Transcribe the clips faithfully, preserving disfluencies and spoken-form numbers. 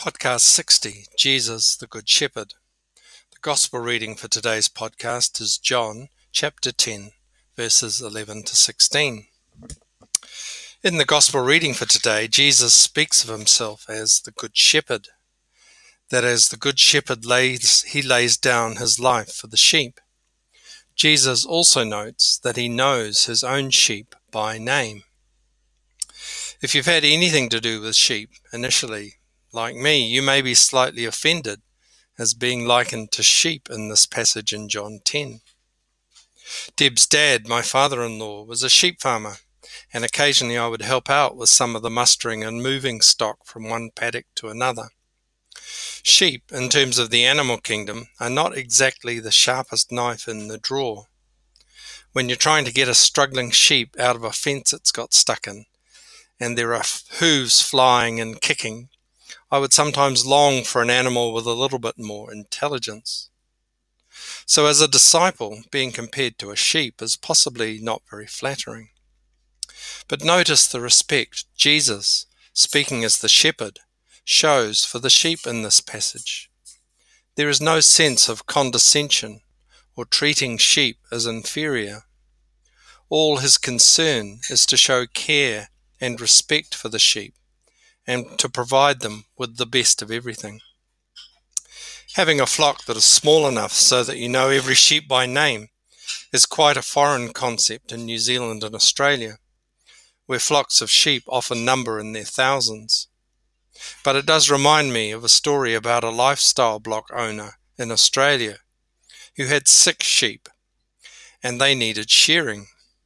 Podcast sixty, Jesus the Good Shepherd. The Gospel reading for today's podcast is John chapter ten, verses eleven to sixteen. In the Gospel reading for today, Jesus speaks of himself as the Good Shepherd, that as the Good Shepherd lays, he lays down his life for the sheep. Jesus also notes that he knows his own sheep by name. If you've had anything to do with sheep initially, like me, you may be slightly offended as being likened to sheep in this passage in John ten. Deb's dad, my father-in-law, was a sheep farmer, and occasionally I would help out with some of the mustering and moving stock from one paddock to another. Sheep, in terms of the animal kingdom, are not exactly the sharpest knife in the drawer. When you're trying to get a struggling sheep out of a fence it's got stuck in, and there are hooves flying and kicking, I would sometimes long for an animal with a little bit more intelligence. So as a disciple, being compared to a sheep is possibly not very flattering. But notice the respect Jesus, speaking as the shepherd, shows for the sheep in this passage. There is no sense of condescension or treating sheep as inferior. All his concern is to show care and respect for the sheep, and to provide them with the best of everything. Having a flock that is small enough so that you know every sheep by name is quite a foreign concept in New Zealand and Australia, where flocks of sheep often number in their thousands. But it does remind me of a story about a lifestyle block owner in Australia who had six sheep, and they needed shearing.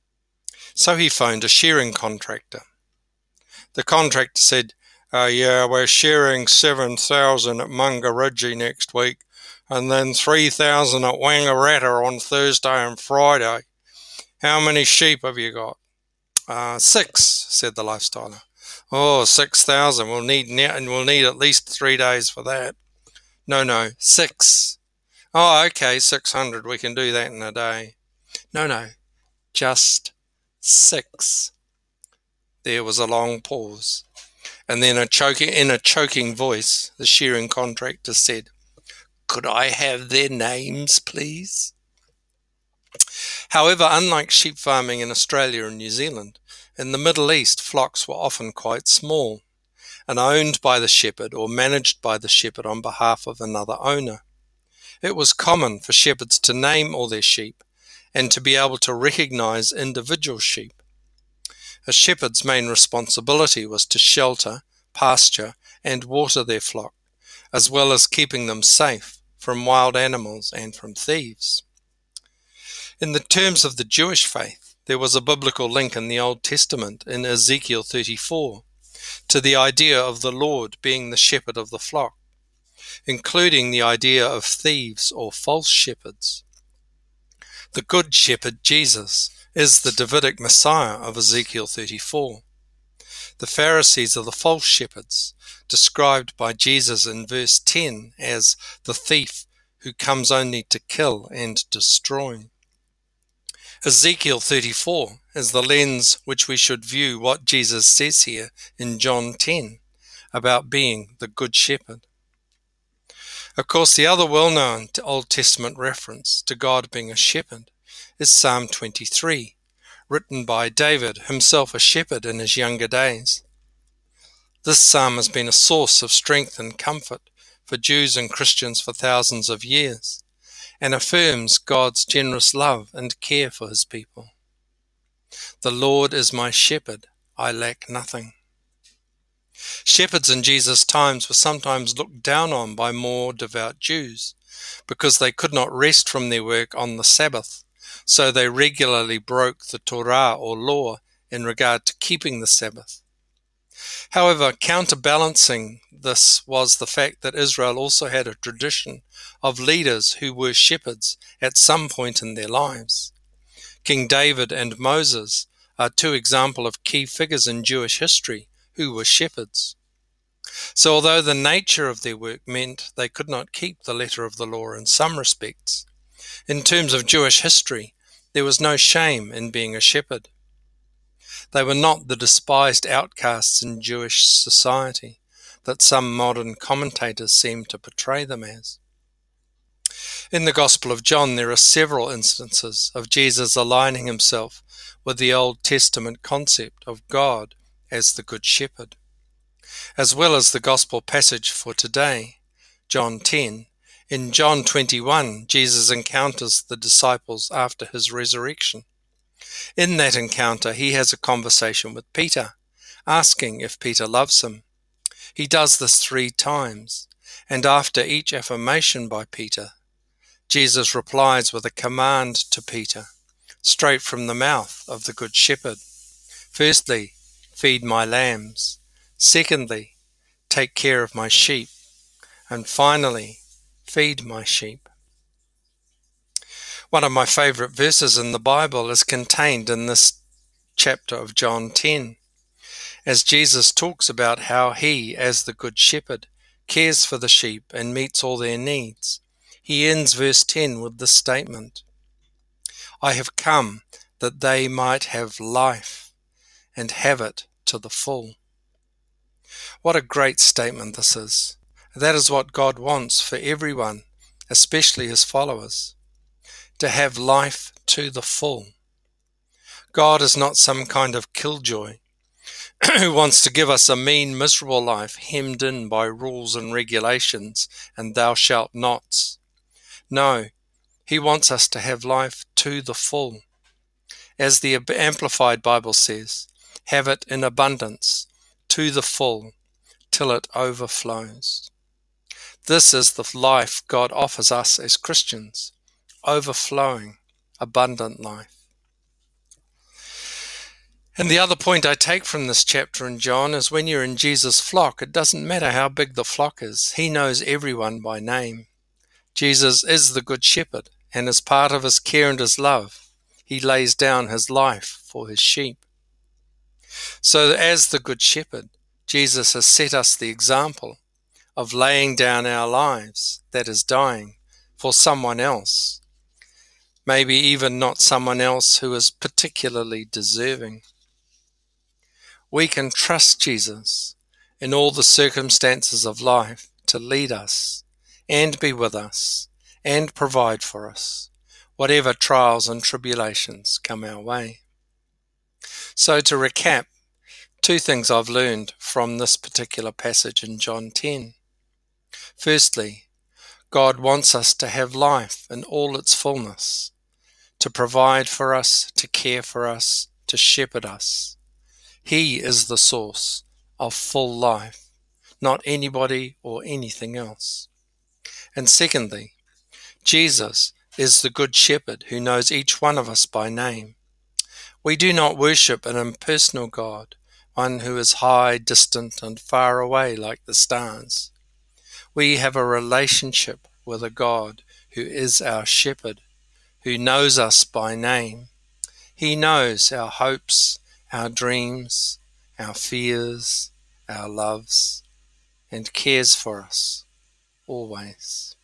So he phoned a shearing contractor. The contractor said, Uh, yeah, we're shearing seven thousand at Mungaridgee next week, and then three thousand at Wangaratta on Thursday and Friday. How many sheep have you got? Uh, six, said the lifestyler. Oh, six thousand. We'll need and we'll need at least three days for that. No, no, six. Oh, okay, six hundred. We can do that in a day. No, no, just six. There was a long pause. And then a choking, in a choking voice, the shearing contractor said, Could I have their names, please? However, unlike sheep farming in Australia and New Zealand, in the Middle East flocks were often quite small and owned by the shepherd or managed by the shepherd on behalf of another owner. It was common for shepherds to name all their sheep and to be able to recognize individual sheep. A shepherd's main responsibility was to shelter, pasture, and water their flock, as well as keeping them safe from wild animals and from thieves. In the terms of the Jewish faith, there was a biblical link in the Old Testament in Ezekiel thirty-four to the idea of the Lord being the shepherd of the flock, including the idea of thieves or false shepherds. The Good Shepherd, Jesus, is the Davidic Messiah of Ezekiel thirty-four. The Pharisees are the false shepherds, described by Jesus in verse ten as the thief who comes only to kill and destroy. Ezekiel thirty-four is the lens which we should view what Jesus says here in John ten about being the Good Shepherd. Of course, the other well-known Old Testament reference to God being a shepherd is Psalm twenty-three, written by David, himself a shepherd in his younger days. This psalm has been a source of strength and comfort for Jews and Christians for thousands of years, and affirms God's generous love and care for his people. The Lord is my shepherd, I lack nothing. Shepherds in Jesus' times were sometimes looked down on by more devout Jews because they could not rest from their work on the Sabbath, so they regularly broke the Torah or law in regard to keeping the Sabbath. However, counterbalancing this was the fact that Israel also had a tradition of leaders who were shepherds at some point in their lives. King David and Moses are two examples of key figures in Jewish history who were shepherds. So although the nature of their work meant they could not keep the letter of the law in some respects, in terms of Jewish history, there was no shame in being a shepherd. They were not the despised outcasts in Jewish society, that some modern commentators seem to portray them as. In the Gospel of John, there are several instances of Jesus aligning himself with the Old Testament concept of God as the Good Shepherd. As well as the Gospel passage for today, John ten, in John twenty-one, Jesus encounters the disciples after his resurrection. In that encounter, he has a conversation with Peter, asking if Peter loves him. He does this three times, and after each affirmation by Peter, Jesus replies with a command to Peter, straight from the mouth of the Good Shepherd. Firstly, feed my lambs. Secondly, take care of my sheep. And finally, feed my sheep. One of my favorite verses in the Bible is contained in this chapter of John ten, as Jesus talks about how he, as the Good Shepherd, cares for the sheep and meets all their needs. He ends verse ten with this statement, I have come that they might have life and have it to the full. What a great statement this is. That is what God wants for everyone, especially his followers, to have life to the full. God is not some kind of killjoy who wants to give us a mean, miserable life hemmed in by rules and regulations and thou shalt nots. No, he wants us to have life to the full. As the Amplified Bible says, have it in abundance, to the full, till it overflows. This is the life God offers us as Christians, overflowing, abundant life. And the other point I take from this chapter in John is when you're in Jesus' flock, it doesn't matter how big the flock is. He knows everyone by name. Jesus is the Good Shepherd, and as part of his care and his love, he lays down his life for his sheep. So as the Good Shepherd, Jesus has set us the example of laying down our lives, that is dying, for someone else, maybe even not someone else who is particularly deserving. We can trust Jesus in all the circumstances of life to lead us and be with us and provide for us, whatever trials and tribulations come our way. So to recap, two things I've learned from this particular passage in John ten. Firstly, God wants us to have life in all its fullness, to provide for us, to care for us, to shepherd us. He is the source of full life, not anybody or anything else. And secondly, Jesus is the Good Shepherd who knows each one of us by name. We do not worship an impersonal God, one who is high, distant, and far away like the stars. We have a relationship with a God who is our shepherd, who knows us by name. He knows our hopes, our dreams, our fears, our loves, and cares for us always.